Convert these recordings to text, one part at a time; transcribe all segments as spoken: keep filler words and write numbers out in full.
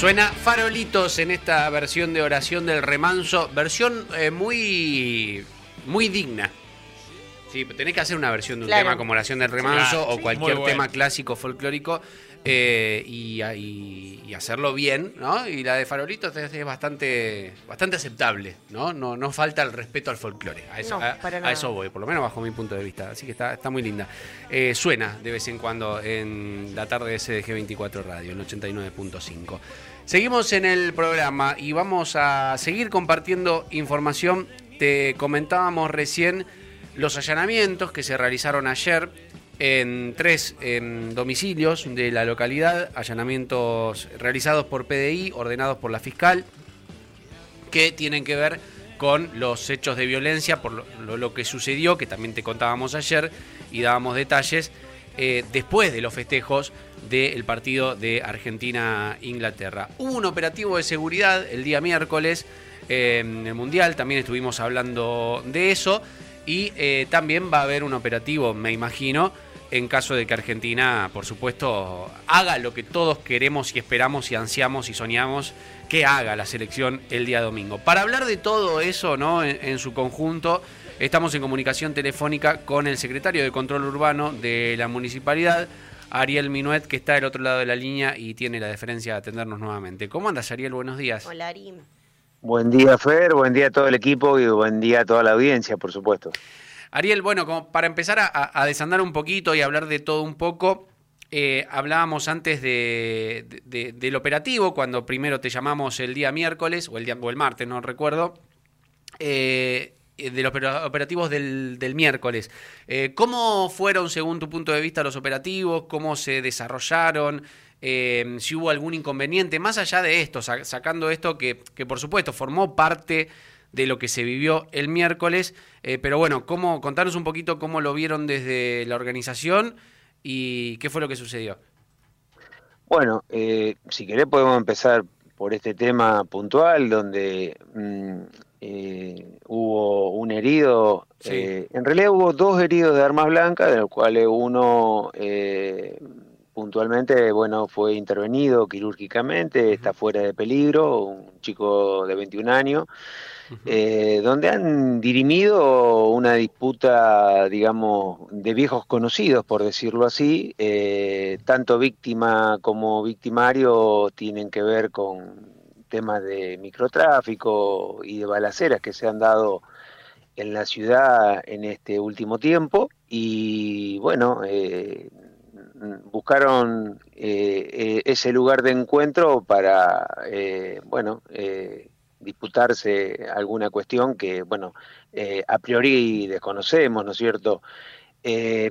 Suena Farolitos en esta versión de Oración del Remanso, versión eh, muy, muy digna. Sí, tenés que hacer una versión de un claro. tema como Oración del Remanso claro, o cualquier bueno. tema clásico folclórico eh, y, y, y hacerlo bien, ¿no? Y la de Farolitos es, es bastante, bastante aceptable, ¿no? No, no falta el respeto al folclore. A eso, no, a, a eso voy, por lo menos bajo mi punto de vista. Así que está, está muy linda. Eh, suena de vez en cuando en la tarde de S D G veinticuatro Radio, en ochenta y nueve punto cinco. Seguimos en el programa y vamos a seguir compartiendo información. Te comentábamos recién los allanamientos que se realizaron ayer en tres en domicilios de la localidad, allanamientos realizados por P D I, ordenados por la fiscal, que tienen que ver con los hechos de violencia, por lo, lo, lo que sucedió, que también te contábamos ayer y dábamos detalles, eh, después de los festejos del partido de Argentina-Inglaterra. Hubo un operativo de seguridad el día miércoles eh, en el Mundial, también estuvimos hablando de eso. Y eh, también va a haber un operativo, me imagino, en caso de que Argentina, por supuesto, haga lo que todos queremos y esperamos y ansiamos y soñamos que haga la selección el día domingo. Para hablar de todo eso, ¿no? en, en su conjunto, estamos en comunicación telefónica con el secretario de Control Urbano de la Municipalidad, Ariel Minuet, que está del otro lado de la línea y tiene la deferencia de atendernos nuevamente. ¿Cómo andas, Ariel? Buenos días. Hola, Ari. Buen día, Fer, buen día a todo el equipo y buen día a toda la audiencia, por supuesto. Ariel, bueno, como para empezar a, a desandar un poquito y hablar de todo un poco, eh, hablábamos antes de, de, de, del operativo, cuando primero te llamamos el día miércoles, o el, día, o el martes, no recuerdo, eh, de los operativos del, del miércoles. Eh, ¿Cómo fueron, según tu punto de vista, los operativos? ¿Cómo se desarrollaron? Eh, si hubo algún inconveniente, más allá de esto, sacando esto que, que por supuesto formó parte de lo que se vivió el miércoles, eh, pero bueno, ¿cómo, contanos un poquito cómo lo vieron desde la organización y qué fue lo que sucedió? Bueno, eh, si querés podemos empezar por este tema puntual, donde mmm, eh, hubo un herido, sí. eh, en realidad hubo dos heridos de armas blancas, de los cuales uno... Eh, puntualmente, bueno, fue intervenido quirúrgicamente, uh-huh. está fuera de peligro, un chico de veintiún años, uh-huh. eh, donde han dirimido una disputa, digamos, de viejos conocidos, por decirlo así, eh, tanto víctima como victimario tienen que ver con temas de microtráfico y de balaceras que se han dado en la ciudad en este último tiempo, y bueno, eh, buscaron eh, eh, ese lugar de encuentro para, eh, bueno, eh, disputarse alguna cuestión que, bueno, eh, a priori desconocemos, ¿no es cierto? Eh,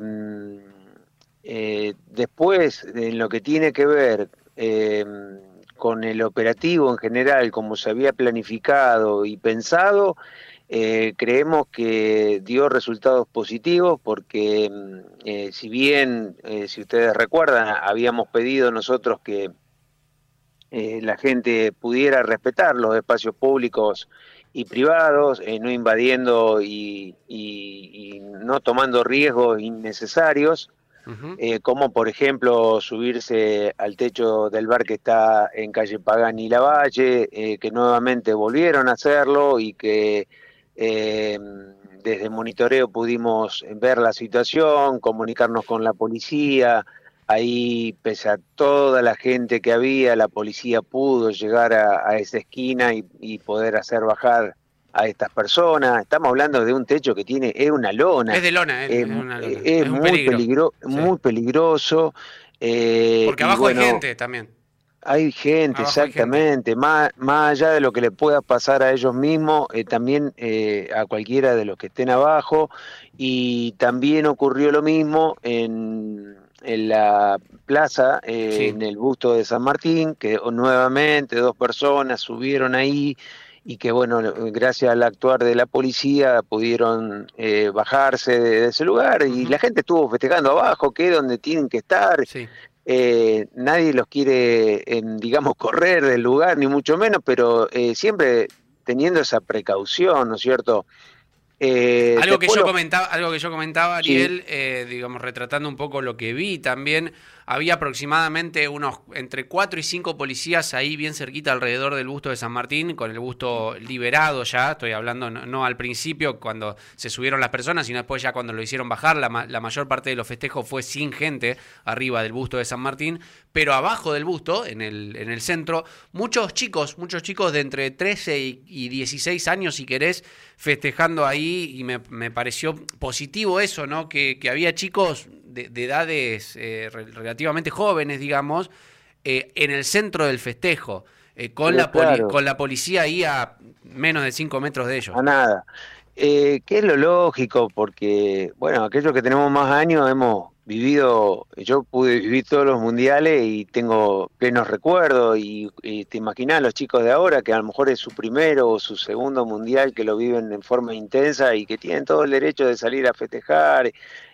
eh, después, en lo que tiene que ver eh, con el operativo en general, como se había planificado y pensado, Eh, creemos que dio resultados positivos porque eh, si bien, eh, si ustedes recuerdan, habíamos pedido nosotros que eh, la gente pudiera respetar los espacios públicos y privados, eh, no invadiendo y, y, y no tomando riesgos innecesarios, uh-huh. eh, como por ejemplo subirse al techo del bar que está en calle Pagani y Lavalle, eh, que nuevamente volvieron a hacerlo y que Eh, desde monitoreo pudimos ver la situación, comunicarnos con la policía. Ahí, pese a toda la gente que había, la policía pudo llegar a, a esa esquina y, y poder hacer bajar a estas personas. Estamos hablando de un techo que tiene, es una lona. Es de lona, es, eh, es una lona. Es, es muy, peligro. peligro, sí. muy peligroso. Eh, Porque abajo bueno, hay gente también. Hay gente, Abajo exactamente, hay gente. Más, más allá de lo que le pueda pasar a ellos mismos, eh, también eh, a cualquiera de los que estén abajo, y también ocurrió lo mismo en, en la plaza, eh, sí. en el busto de San Martín, que nuevamente dos personas subieron ahí, y que bueno, gracias al actuar de la policía pudieron eh, bajarse de, de ese lugar, uh-huh. y la gente estuvo festejando abajo, que es donde tienen que estar. Sí. Eh, nadie los quiere, eh, digamos, correr del lugar, ni mucho menos, pero eh, siempre teniendo esa precaución, ¿no es cierto? Eh, algo, que yo lo... comentaba, algo que yo comentaba, Ariel, sí. eh, digamos, retratando un poco lo que vi también, había aproximadamente unos entre cuatro y cinco policías ahí bien cerquita alrededor del busto de San Martín, con el busto liberado ya, estoy hablando no, no al principio cuando se subieron las personas, sino después ya cuando lo hicieron bajar, la, la mayor parte de los festejos fue sin gente arriba del busto de San Martín, pero abajo del busto, en el, en el centro, muchos chicos, muchos chicos de entre trece y dieciséis años, si querés, festejando ahí, y me, me pareció positivo eso, ¿no? Que, que había chicos de, de edades eh, relativamente jóvenes, digamos, eh, en el centro del festejo, eh, con, la poli claro. con la policía ahí a menos de cinco metros de ellos. A nada. Eh, que es lo lógico, porque, bueno, aquellos que tenemos más años hemos vivido, yo pude vivir todos los mundiales y tengo plenos recuerdos, y, y te imaginas los chicos de ahora que a lo mejor es su primero o su segundo mundial, que lo viven en forma intensa y que tienen todo el derecho de salir a festejar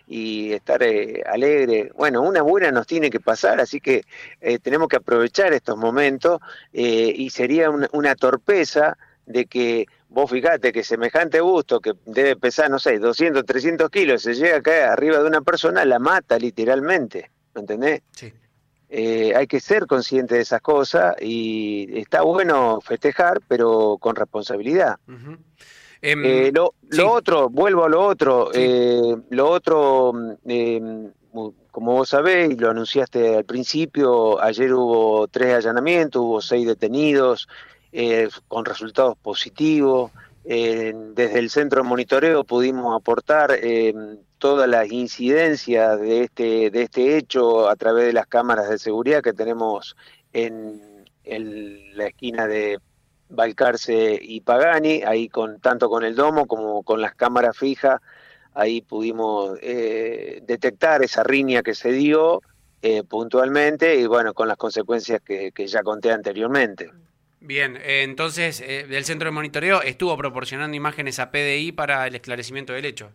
y estar eh, alegre. Bueno, una buena nos tiene que pasar, así que eh, tenemos que aprovechar estos momentos, eh, y sería una, una torpeza de que vos fijate que semejante busto que debe pesar, no sé, doscientos, trescientos kilos, se llega a caer arriba de una persona, la mata literalmente, ¿me entendés? Sí. Eh, hay que ser consciente de esas cosas, y está bueno festejar, pero con responsabilidad. Uh-huh. um, eh, lo, sí. lo otro, vuelvo a lo otro, sí. eh, lo otro, eh, como vos sabés, y lo anunciaste al principio, ayer hubo tres allanamientos, hubo seis detenidos, Eh, con resultados positivos. Eh, desde el centro de monitoreo pudimos aportar eh, todas las incidencias de este, de este hecho a través de las cámaras de seguridad que tenemos en, en la esquina de Balcarce y Pagani, ahí con tanto con el domo como con las cámaras fijas. Ahí pudimos eh, detectar esa riña que se dio eh, puntualmente, y bueno, con las consecuencias que, que ya conté anteriormente. Bien, eh, entonces eh, el centro de monitoreo estuvo proporcionando imágenes a P D I para el esclarecimiento del hecho.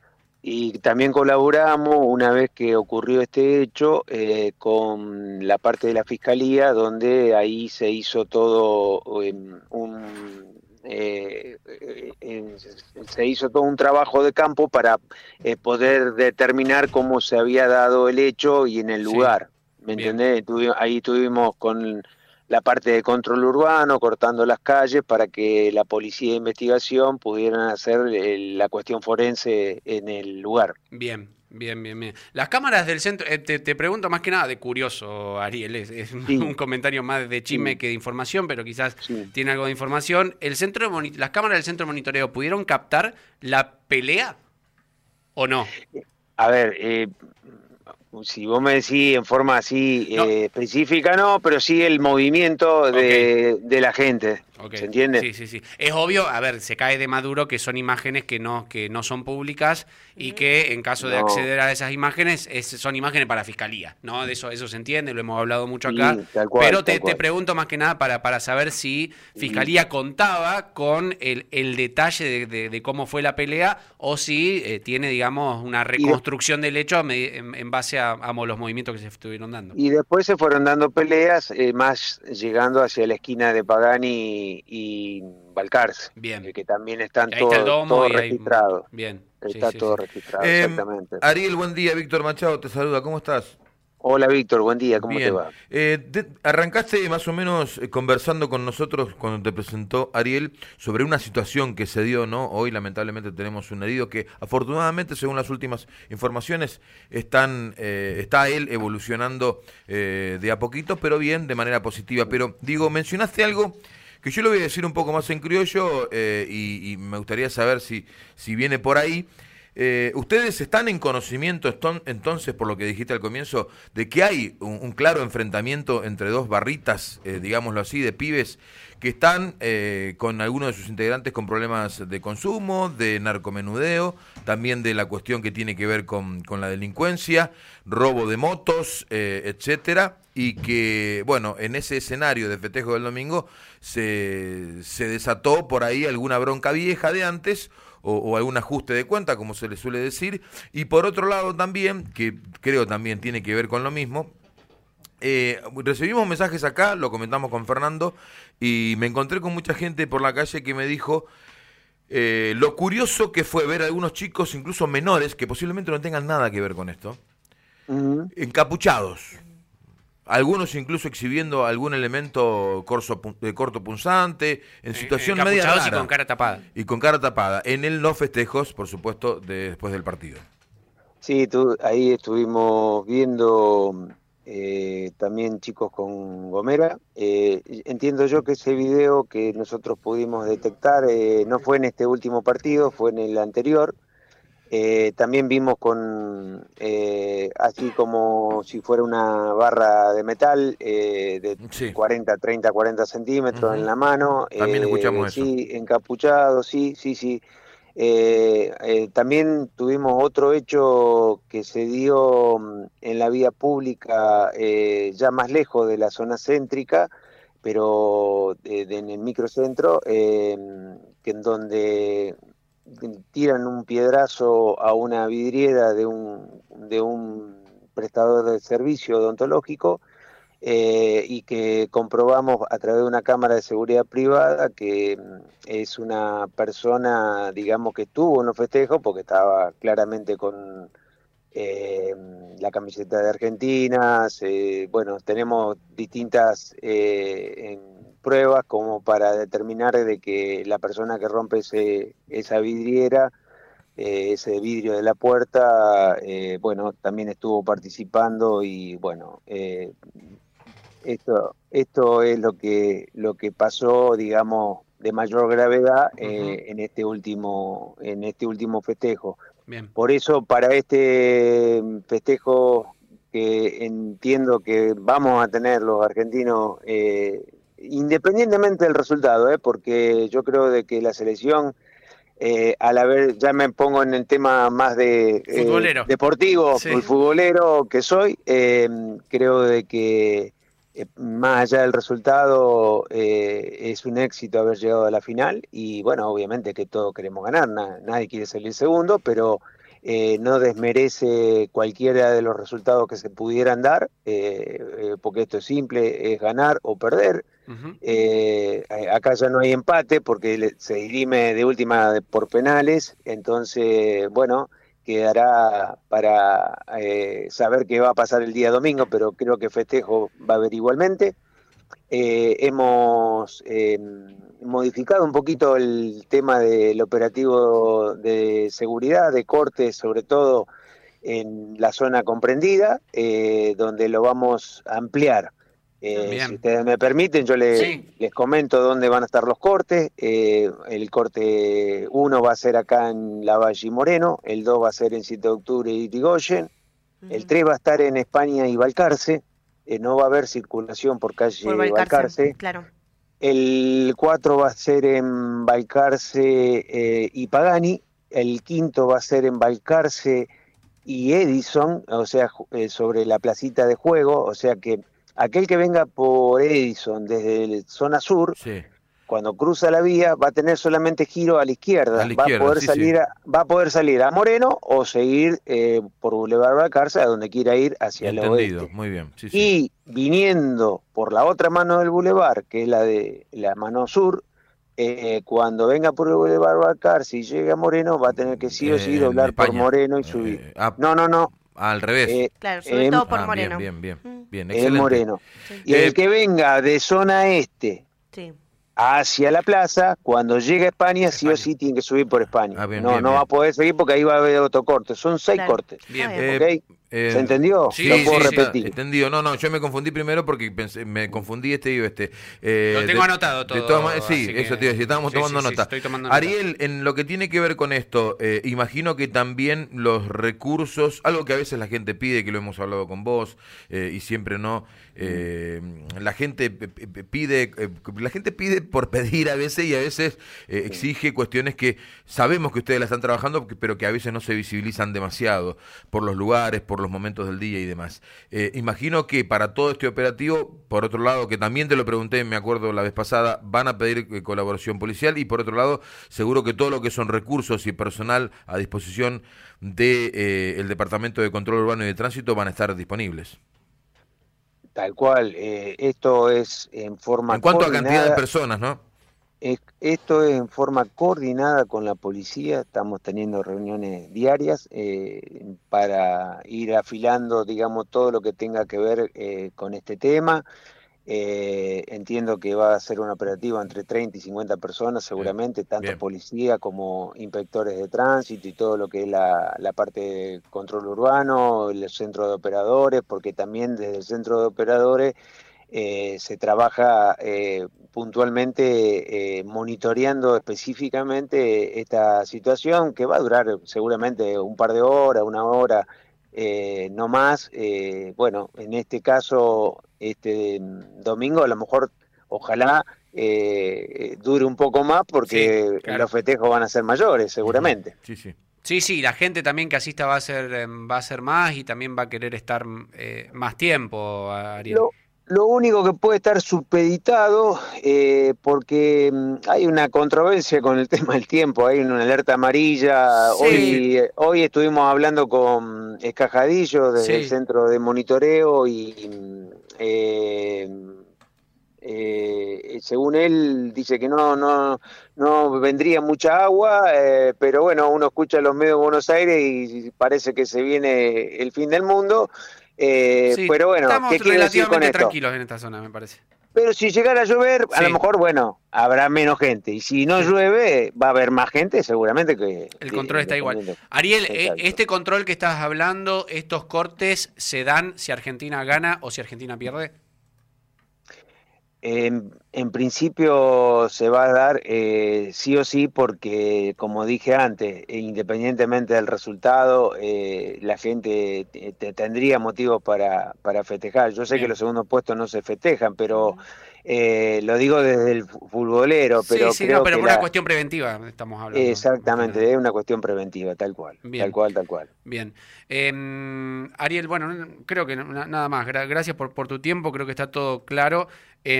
Y también colaboramos, una vez que ocurrió este hecho, eh, con la parte de la Fiscalía, donde ahí se hizo todo eh, un... Eh, eh, se hizo todo un trabajo de campo para eh, poder determinar cómo se había dado el hecho y en el lugar. Sí. ¿Me entendés? Tuvi- ahí estuvimos con la parte de control urbano, cortando las calles para que la policía de investigación pudieran hacer el, la cuestión forense en el lugar. Bien, bien, bien, bien. Las cámaras del centro, eh, te, te pregunto más que nada de curioso, Ariel, es, es sí. un comentario más de chisme sí. que de información, pero quizás sí. tiene algo de información. El centro de las cámaras del centro de monitoreo, ¿pudieron captar la pelea o no? A ver, eh... si vos me decís en forma así no. eh, específica, no, pero sí el movimiento de, okay. de la gente, okay. ¿se entiende? Sí, sí, sí. Es obvio, a ver, se cae de maduro que son imágenes que no, que no son públicas y que en caso de no. acceder a esas imágenes es, son imágenes para la Fiscalía, ¿no? De eso, eso se entiende, lo hemos hablado mucho acá. Sí, tal cual, pero te, te pregunto más que nada para, para saber si Fiscalía sí. contaba con el, el detalle de, de, de cómo fue la pelea o si eh, tiene, digamos, una reconstrucción del hecho en, en base a, a los movimientos que se estuvieron dando. Y después se fueron dando peleas, eh, más llegando hacia la esquina de Pagani y Balcarce, bien. Eh, que también están todos todo registrados. Bien. Está sí, todo sí, registrado, eh, exactamente. Ariel, buen día. Víctor Machado te saluda. ¿Cómo estás? Hola, Víctor. Buen día. ¿Cómo Bien. te va? Eh, te, arrancaste más o menos eh, conversando con nosotros cuando te presentó Ariel sobre una situación que se dio, ¿no? Hoy lamentablemente tenemos un herido que afortunadamente, según las últimas informaciones, están eh, está él evolucionando eh, de a poquito, pero bien, de manera positiva. Pero digo, mencionaste algo que yo lo voy a decir un poco más en criollo eh, y, y me gustaría saber si, si viene por ahí. Eh, ¿Ustedes están en conocimiento entonces, por lo que dijiste al comienzo, de que hay un, un claro enfrentamiento entre dos barritas, eh, digámoslo así, de pibes que están eh, con algunos de sus integrantes con problemas de consumo, de narcomenudeo, también de la cuestión que tiene que ver con, con la delincuencia, robo de motos, eh, etcétera, y que, bueno, en ese escenario de festejo del domingo se, se desató por ahí alguna bronca vieja de antes, O, o algún ajuste de cuenta, como se le suele decir, y por otro lado también, que creo también tiene que ver con lo mismo, eh, recibimos mensajes acá, lo comentamos con Fernando, y me encontré con mucha gente por la calle que me dijo eh, lo curioso que fue ver a algunos chicos, incluso menores, que posiblemente no tengan nada que ver con esto, uh-huh. encapuchados. Algunos incluso exhibiendo algún elemento corso, eh, cortopunzante, en situación media rara. Y con cara tapada. Y con cara tapada. En el no festejos, por supuesto, de, después del partido. Sí, tú, ahí estuvimos viendo eh, también chicos con gomera. Eh, entiendo yo que ese video que nosotros pudimos detectar eh, no fue en este último partido, fue en el anterior. Eh, también vimos con, eh, así como si fuera una barra de metal eh, de sí. cuarenta, treinta, cuarenta centímetros uh-huh. en la mano. También eh, escuchamos sí, eso. Sí, encapuchado, sí, sí, sí. Eh, eh, también tuvimos otro hecho que se dio en la vía pública, eh, ya más lejos de la zona céntrica, pero eh, de, en el microcentro, eh, que en donde tiran un piedrazo a una vidriera de un, de un prestador de servicio odontológico eh, y que comprobamos a través de una cámara de seguridad privada que es una persona, digamos, que estuvo en los festejos porque estaba claramente con eh, la camiseta de Argentina. Eh, bueno, tenemos distintas eh, en, pruebas como para determinar de que la persona que rompe ese, esa vidriera, eh, ese vidrio de la puerta, eh, bueno, también estuvo participando y bueno, eh, esto esto es lo que lo que pasó, digamos, de mayor gravedad eh, uh-huh. en este último en este último festejo. Bien. Por eso para este festejo que entiendo que vamos a tener los argentinos, eh, independientemente del resultado, eh, porque yo creo de que la selección, eh, al haber, ya me pongo en el tema más de eh, deportivo, sí. el futbolero que soy, eh, creo de que eh, más allá del resultado eh, es un éxito haber llegado a la final y bueno, obviamente que todos queremos ganar, na, nadie quiere salir segundo, pero Eh, no desmerece cualquiera de los resultados que se pudieran dar, eh, eh, porque esto es simple, es ganar o perder. Uh-huh. Eh, acá ya no hay empate porque le, se dirime de última por penales, entonces, bueno, quedará para eh, saber qué va a pasar el día domingo, pero creo que festejo va a haber igualmente. Eh, hemos eh, modificado un poquito el tema del operativo de seguridad, de cortes, sobre todo en la zona comprendida, eh, donde lo vamos a ampliar. Eh, si ustedes me permiten, yo les, sí. les comento dónde van a estar los cortes. Eh, el corte uno va a ser acá en Lavalle y Moreno, el dos va a ser en siete de octubre y Irigoyen, uh-huh. el tres va a estar en España y Balcarce. Eh, no va a haber circulación por calle por Balcarce, Balcarce. Claro. El cuatro va a ser en Balcarce eh, y Pagani, el quinto va a ser en Balcarce y Edison, o sea, eh, sobre la placita de juego, o sea que aquel que venga por Edison desde la zona sur, sí. cuando cruza la vía va a tener solamente giro a la izquierda, a la izquierda va a poder sí, salir sí. A, va a poder salir a Moreno o seguir eh, por Boulevard Balcarce a donde quiera ir hacia Entendido. el oeste. Muy bien. Sí, y sí. viniendo por la otra mano del Boulevard, que es la de la mano sur, eh, cuando venga por el Boulevard Balcarce y llegue a Moreno va a tener que sí o sí eh, doblar por Moreno y subir. Eh, ah, no, no, no. Al revés. Eh, claro, sobre eh, todo por ah, Moreno. Bien, bien, bien. Mm. bien excelente. Moreno. Sí. Y eh, el que venga de zona este sí. hacia la plaza, cuando llegue a España, sí o sí tiene que subir por España. Ah, bien, no bien, no bien. va a poder seguir porque ahí va a haber otro corte. Son seis claro. cortes. Bien. ¿Okay? Eh, ¿Se entendió? Sí, Lo puedo sí, repetir. Sí, entendido. No, no, yo me confundí primero porque pensé, me confundí este y este. Eh, Lo tengo de, anotado todo. De todas maneras, sí, eso te iba a decir, estábamos sí, tomando sí, nota. Sí, estoy tomando nota. Ariel, en lo que tiene que ver con esto, eh, imagino que también los recursos, algo que a veces la gente pide, que lo hemos hablado con vos, eh, y siempre no, eh, la gente pide, eh, la gente pide por pedir a veces y a veces eh, exige cuestiones que sabemos que ustedes la están trabajando, pero que a veces no se visibilizan demasiado por los lugares, por los momentos del día y demás. Eh, imagino que para todo este operativo, por otro lado, que también te lo pregunté, me acuerdo la vez pasada, van a pedir eh, colaboración policial y por otro lado, seguro que todo lo que son recursos y personal a disposición de eh, el Departamento de Control Urbano y de Tránsito van a estar disponibles. Tal cual, eh, esto es en forma En cuanto coordinada. a cantidad de personas, ¿no? Es- Esto es en forma coordinada con la policía, estamos teniendo reuniones diarias eh, para ir afilando, digamos, todo lo que tenga que ver eh, con este tema. Eh, entiendo que va a ser un operativo entre treinta y cincuenta personas Bien, seguramente, tanto bien. policía como inspectores de tránsito y todo lo que es la, la parte de control urbano, el centro de operadores, porque también desde el centro de operadores eh, se trabaja eh, puntualmente eh, monitoreando específicamente esta situación que va a durar seguramente un par de horas, una hora, eh, no más. Eh, bueno, en este caso, este mm, domingo a lo mejor, ojalá eh, dure un poco más Sí, porque claro. los festejos van a ser mayores, Ujú. seguramente. Sí, sí. Sí, sí, la gente también que asista va a ser, eh, va a ser más y también va a querer estar eh, más tiempo, Ariel. Lo, lo único que puede estar supeditado, eh, porque mm, hay una controversia con el tema del tiempo, hay una alerta amarilla. Sí, Hoy, eh, hoy estuvimos hablando con Escajadillo desde el sí. centro de monitoreo y mm, eh, eh, según él dice que no, no, no vendría mucha agua, eh, pero bueno, uno escucha los medios de Buenos Aires y parece que se viene el fin del mundo. Eh, Sí, pero bueno, estamos ¿qué quiero decir con relativamente esto? tranquilos en esta zona, me parece. Pero si llegara a llover, a lo Sí, mejor, bueno, habrá menos gente. Y si no sí. llueve, va a haber más gente, seguramente que, El control que está igual. dependiendo. Ariel, eh, Exacto. este control que estás hablando, estos cortes, ¿se dan si Argentina gana o si Argentina pierde? En, en principio se va a dar eh, sí o sí porque, como dije antes, e independientemente del resultado, eh, la gente te- te- tendría motivos para, para festejar. Yo sé que Bien. los segundos puestos no se festejan, pero eh, lo digo desde el fu- futbolero, Sí, pero sí, no, creo pero que por una la... cuestión preventiva estamos hablando, más que nada. Exactamente, es una cuestión preventiva, tal cual, tal Bien, cual, tal cual. bien. Eh, Ariel, bueno, n- creo que no- na- nada más. Gra- gracias por, por tu tiempo, creo que está todo claro.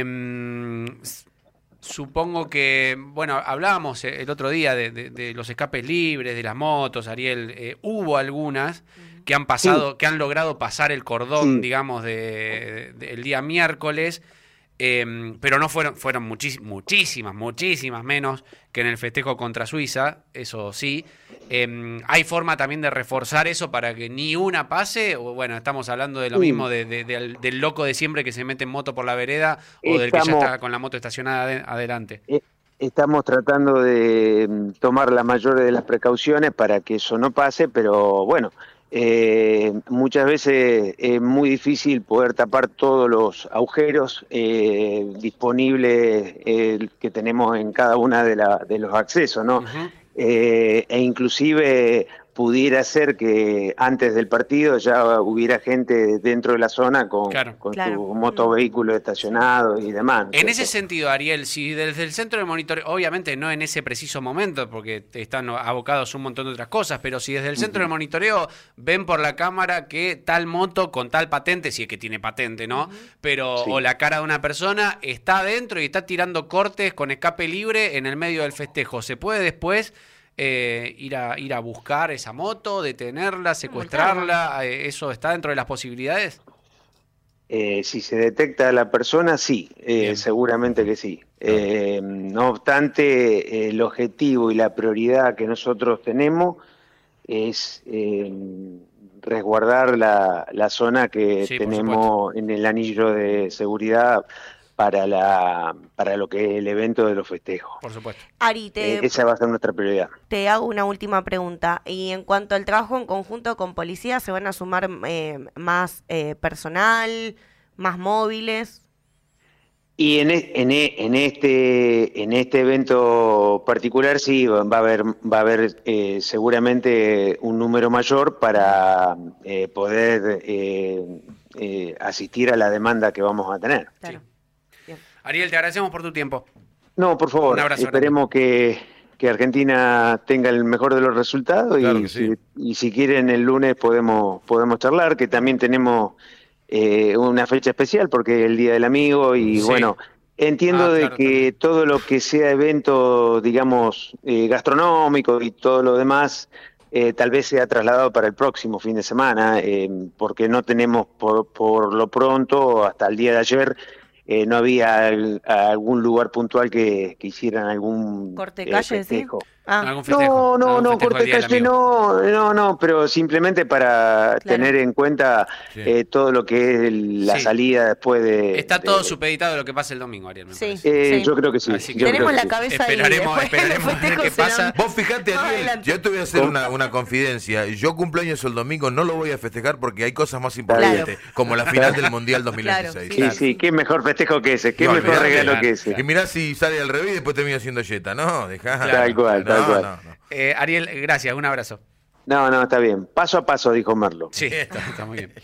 Em, s- supongo que, bueno, hablábamos eh, el otro día de, de- de los escapes libres, de las motos, Ariel. Eh, hubo algunas que han Sí, pasado, que han logrado pasar el cordón, sí. digamos, de, de- el día miércoles. Eh, pero no fueron, fueron muchis- muchísimas, muchísimas menos que en el festejo contra Suiza, eso sí. Eh, ¿hay forma también de reforzar eso para que ni una pase? O bueno, estamos hablando de lo mismo Y de, de- del, del loco de siempre que se mete en moto por la vereda o del que ya estamos, está con la moto estacionada ade- adelante. eh, estamos tratando de mm, tomar la mayor de las precauciones para que eso no pase, pero bueno, eh, muchas veces es muy difícil poder tapar todos los agujeros eh, disponibles eh, que tenemos en cada una de, la- de los accesos, ¿no? Ujú. Eh, e inclusive pudiera ser que antes del partido ya hubiera gente dentro de la zona con, Claro. con Claro. su Mm. motovehículo Sí. estacionado y demás, ¿no es En ese cierto? sentido, Ariel, si desde el centro de monitoreo, obviamente no en ese preciso momento, porque están abocados a un montón de otras cosas, pero si desde el centro de Ujú. monitoreo ven por la cámara que tal moto con tal patente, si es que tiene patente, ¿no? Pero, o Sí. la cara de una persona está adentro y está tirando cortes con escape libre en el medio del festejo, ¿se puede después eh, ir a ir a buscar esa moto, detenerla, secuestrarla? Eh, ¿Eso está dentro de las posibilidades? Eh, si se detecta a la persona, sí, eh, Bien. seguramente que sí. Eh, no obstante, eh, el objetivo y la prioridad que nosotros tenemos es eh, resguardar la, la zona que Sí, por tenemos en el anillo de seguridad para la para lo que es el evento de los festejos. Por supuesto. Ari, Eh, te, esa va a ser nuestra prioridad. te hago una última pregunta. Y en cuanto al trabajo en conjunto con policía, ¿se van a sumar eh, más eh, personal, más móviles? Y en, e- en, e- en este en este evento particular sí va va a haber va a haber eh, seguramente un número mayor para eh, poder eh, eh, asistir a la demanda que vamos a tener. Claro. Bien. Ariel, te agradecemos por tu tiempo. No, por favor, Un abrazo esperemos que, que Argentina tenga el mejor de los resultados Claro y, que sí. si, y si quieren el lunes podemos podemos charlar, que también tenemos eh, una fecha especial porque es el Día del Amigo y Sí. bueno, entiendo Ah, de claro, que también. todo lo que sea evento, digamos, eh, gastronómico y todo lo demás, eh, tal vez sea trasladado para el próximo fin de semana, eh, porque no tenemos por, por lo pronto, hasta el día de ayer, eh, no había al, algún lugar puntual que, que hicieran algún corte de calle, eh, festejo. ¿sí? Ah. ¿Algún festejo? No, no, ¿Algún no, festejo corte del Día del calle no, no, no, pero simplemente para Claro. tener en cuenta Sí. eh, todo lo que es el- la Sí. salida después de... Está de- todo supeditado a lo que pase el domingo, Ariel, me Sí. parece. Eh, Sí. Yo creo que sí. Así que yo Tenemos creo la que sí. cabeza Esperaremos, ahí. Después esperaremos los a ver festejos qué pasa. serán Vos fijate, más Ariel, adelante. yo te voy a hacer ¿Cómo? una, una confidencia. Yo cumpleaños el domingo, no lo voy a festejar porque hay cosas más importantes, Claro. como la final del Mundial dos mil veintiséis. Claro, Sí, Claro. sí, qué mejor festejo que ese, qué No, mejor olvidate, regalo claro, que ese. Que mirá si sale al revés y después termina siendo yeta. No, dejá. Tal cual, tal No, cual. no, no. Eh, Ariel, gracias, un abrazo. No, no, está bien. Paso a paso, dijo Merlo. Sí, está, está muy bien.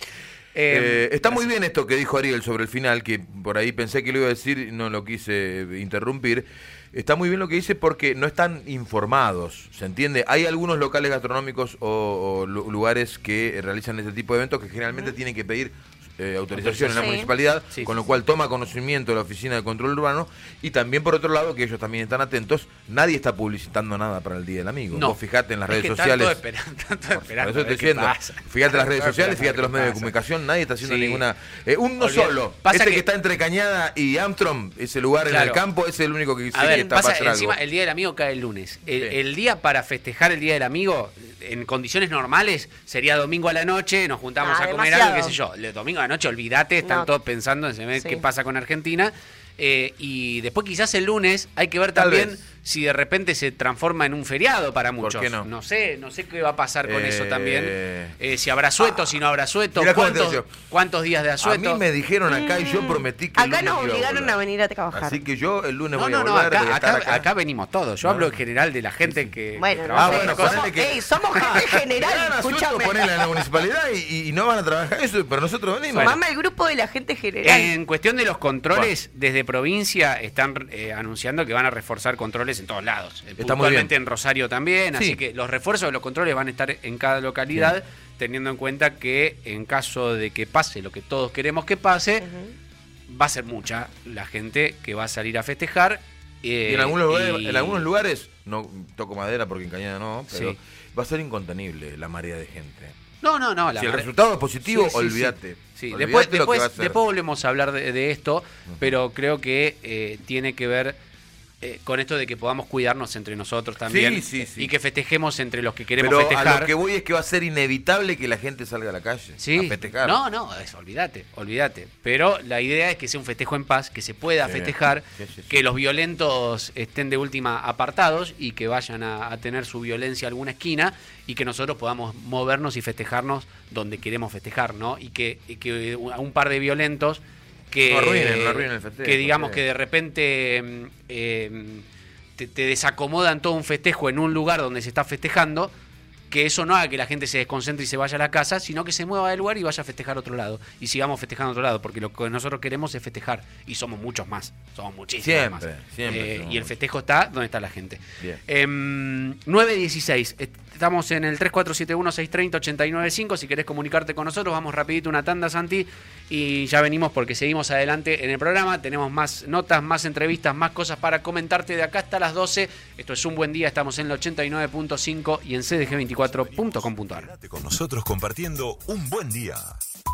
Eh, Eh, está muy bien esto que dijo Ariel sobre el final, que por ahí pensé que lo iba a decir y no lo quise interrumpir. Está muy bien lo que dice porque no están informados, ¿se entiende? Hay algunos locales gastronómicos o, o lu- lugares que realizan este tipo de eventos que generalmente tienen que pedir eh, autorización en la Sí. municipalidad, Sí, con sí, lo cual toma conocimiento de la Oficina de Control Urbano y también por otro lado, que ellos también están atentos, nadie está publicitando nada para el Día del Amigo. No. Vos fijate en las Es redes que sociales. Tanto esperando, tanto Por esperando eso a estoy ver qué diciendo, pasa. fíjate las redes Tanto sociales, esperando fíjate a los ver medios de qué comunicación, nadie está haciendo Sí. ninguna... eh, uno Olvidate. solo, Pasa este que... que- está entre Cañada y Armstrong, ese lugar en Claro. el campo, es el único que A sí ver, que está pasa, para hacer encima algo. el Día del Amigo cae el lunes. El, Sí. el día para festejar el Día del Amigo, en condiciones normales, sería domingo a la noche, nos juntamos Ah, a comer demasiado. algo, qué sé yo. El domingo a la noche, olvídate, están No. todos pensando en saber Sí. qué pasa con Argentina. Eh, y después quizás el lunes hay que ver Tal también vez. si de repente se transforma en un feriado para muchos. qué no? sé, no sé qué va a pasar con Eh, eso también. Eh, si habrá asueto, si no habrá asueto, Mirá cómo te cuántos, digo. cuántos días de A asueto. mí me dijeron acá y yo prometí que el Acá lunes nos iba obligaron volver. a venir a trabajar. Así que yo el lunes No, voy a no, no, volver, acá, voy a estar acá, acá. acá venimos todos. Yo No, hablo en no. general de la gente que, Bueno, que no trabaja sé, en bueno, cosas. somos, ponele que- ey, somos gente Gran general, asueto escúchame. ponele en la municipalidad y, y no van a trabajar eso, pero nosotros venimos. Sumame el grupo de la gente general. En cuestión de los controles, desde provincia están eh, anunciando que van a reforzar controles en todos lados. Eh, Está muy puntualmente bien. en Rosario también, Sí. así que los refuerzos de los controles van a estar en cada localidad, teniendo en cuenta que en caso de que pase lo que todos queremos que pase, va a ser mucha la gente que va a salir a festejar. eh, Y en algunos lugares, y- en algunos lugares, no toco madera porque en Cañada no, pero Sí. va a ser incontenible la marea de gente. No, no, no. la Si el mare- resultado es positivo, Sí, sí, olvídate. Sí, Olvídate después, lo que después, va a ser. después volvemos a hablar de, de esto, pero creo que eh, tiene que ver eh, con esto de que podamos cuidarnos entre nosotros también Sí, sí, sí. y que festejemos entre los que queremos Pero festejar. a lo que voy es que va a ser inevitable que la gente salga a la calle Sí. a festejar. No, no, es, olvídate, olvídate. Pero la idea es que sea un festejo en paz, que se pueda Sí. festejar, Sí, sí, sí. que los violentos estén de última apartados y que vayan a, a tener su violencia a alguna esquina y que nosotros podamos movernos y festejarnos donde queremos festejar, ¿no? Y que, y que a un par de violentos que, No arruinen, no arruinen el festejo, que digamos sí. que de repente mm, eh, te, te desacomodan todo un festejo en un lugar donde se está festejando, que eso no haga que la gente se desconcentre y se vaya a la casa, sino que se mueva del lugar y vaya a festejar a otro lado. Y sigamos festejando a otro lado, porque lo que nosotros queremos es festejar. Y somos muchos más, somos muchísimos Siempre, más. siempre Eh, somos y el muchos. festejo está donde está la gente. Bien. Em, nueve dieciséis, estamos en el tres cuatro siete uno, seis tres cero, ocho nueve cinco. Si querés comunicarte con nosotros, vamos rapidito una tanda, Santi, y ya venimos porque seguimos adelante en el programa. Tenemos más notas, más entrevistas, más cosas para comentarte de acá hasta las doce. Esto es Un Buen Día, estamos en el ochenta y nueve punto cinco y en c d g veinticuatro punto com punto a r. Quédate con nosotros compartiendo un buen día.